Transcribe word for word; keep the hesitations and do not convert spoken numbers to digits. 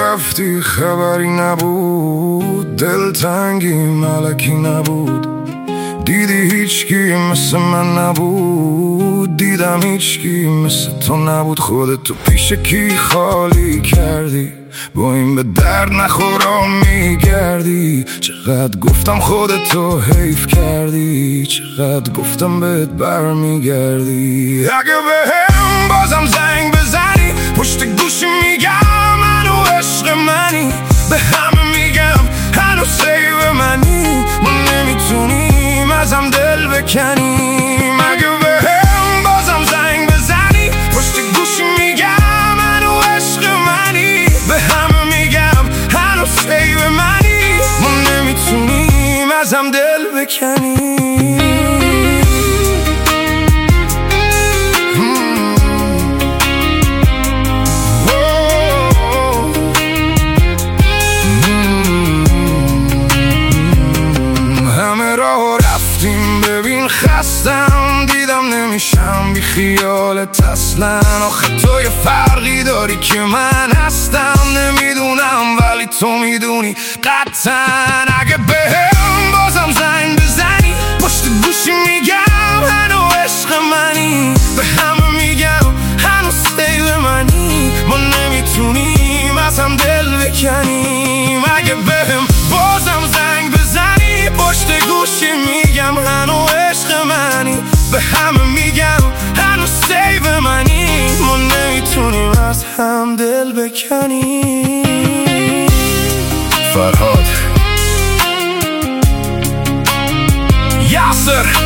رفتی خبری نبود، دلتنگی ملکی نبود. دیدی هیچکی مثل من نبود، دیدم هیچکی مثل تو نبود. خودتو پیش کی خالی کردی، با این به درد نخورم میگردی. چقدر گفتم خودتو حیف کردی، چقدر گفتم بهت برمیگردی. اگه بهم بازم زنگ بزنی، پشت گوشی میگم هنو عشق منی. به همه میگم هنو سیو منی. ما نمیتونیم ازم دل بکنیم. اگه بهم بازم زنگ بزنی، پشت گوشی میگم هنو عشق منی. به همه میگم هنو سیو منی. ما نمیتونیم ازم دل بکنیم. خستم دیدم نمیشم بی خیالت اصلا. آخه تو یه فرقی داری که من هستم نمیدونم، ولی تو میدونی قطعا. اگه بهم بازم زنگ بزنی، پشت گوشی میگم هنو عشق منی. به همه میگم هنو سیو منی. ما نمیتونیم ازم دل بکنیم. اگه بهم بازم زنگ بزنی، پشت گوشی میگم هنو عشق منی. به همه میگم هنو سیو منی. ما نمیتونیم از هم دل بکنیم. فرهاد یاسر